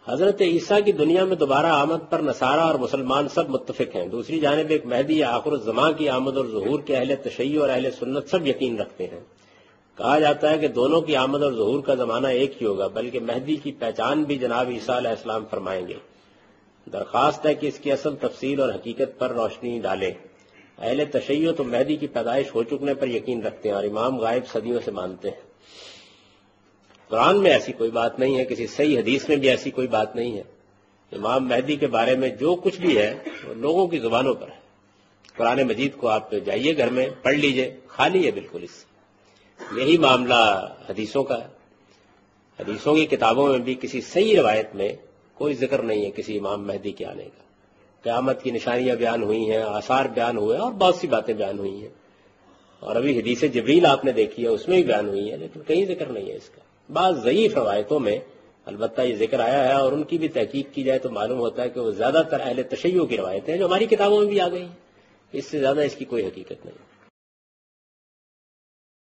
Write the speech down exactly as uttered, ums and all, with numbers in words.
حضرت عیسیٰ کی دنیا میں دوبارہ آمد پر نصارہ اور مسلمان سب متفق ہیں. دوسری جانب ایک مہدی یا آخر الزماں کی آمد اور ظہور کے اہل تشیع اور اہل سنت سب یقین رکھتے ہیں. کہا جاتا ہے کہ دونوں کی آمد اور ظہور کا زمانہ ایک ہی ہوگا، بلکہ مہدی کی پہچان بھی جناب عیسیٰ علیہ السلام فرمائیں گے. درخواست ہے کہ اس کی اصل تفصیل اور حقیقت پر روشنی ڈالیں. اہل تشیع تو مہدی کی پیدائش ہو چکنے پر یقین رکھتے ہیں اور امام غائب صدیوں سے مانتے ہیں. قرآن میں ایسی کوئی بات نہیں ہے، کسی صحیح حدیث میں بھی ایسی کوئی بات نہیں ہے. امام مہدی کے بارے میں جو کچھ بھی ہے وہ لوگوں کی زبانوں پر ہے. قرآن مجید کو آپ جائیے گھر میں پڑھ لیجئے، خالی ہے بالکل اس سے. یہی معاملہ حدیثوں کا ہے. حدیثوں کی کتابوں میں بھی کسی صحیح روایت میں کوئی ذکر نہیں ہے کسی امام مہدی کے آنے کا. قیامت کی نشانیاں بیان ہوئی ہیں، آثار بیان ہوئے اور بہت سی باتیں بیان ہوئی ہیں، اور ابھی حدیث جبریل آپ نے دیکھی ہے اس میں بھی بیان ہوئی ہے، لیکن کہیں ذکر نہیں ہے اس کا. بعض ضعیف روایتوں میں البتہ یہ ذکر آیا ہے، اور ان کی بھی تحقیق کی جائے تو معلوم ہوتا ہے کہ وہ زیادہ تر اہل تشیع کی روایتیں ہیں جو ہماری کتابوں میں بھی آ گئی ہیں. اس سے زیادہ اس کی کوئی حقیقت نہیں.